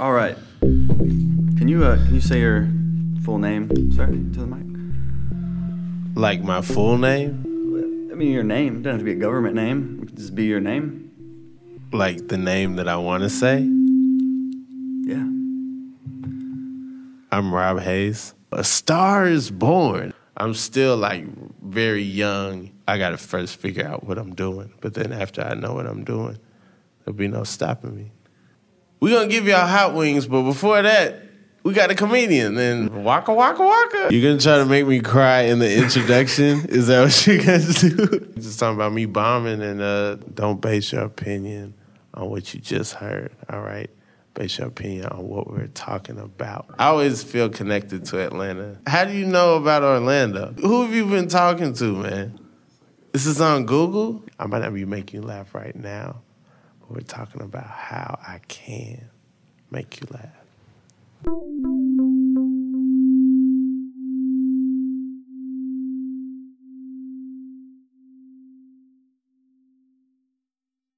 All right. Can you say your full name, sir, to the mic? Like my full name? I mean, your name. It doesn't have to be a government name. It could just be your name. Like the name that I want to say? Yeah. I'm Rob Hayes. A Star is Born. I'm still like very young. I got to first figure out what I'm doing. But then after I know what I'm doing, there'll be no stopping me. We're going to give y'all hot wings, but before that, we got a comedian. And waka, waka, waka. You're going to try to make me cry in the introduction? Is that what you're going to do? Just talking about me bombing and don't base your opinion on what you just heard, all right? Base your opinion on what we're talking about. I always feel connected to Atlanta. How do you know about Orlando? Who have you been talking to, man? This is on Google? I might not be making you laugh right now, but we're talking about how I can make you laugh.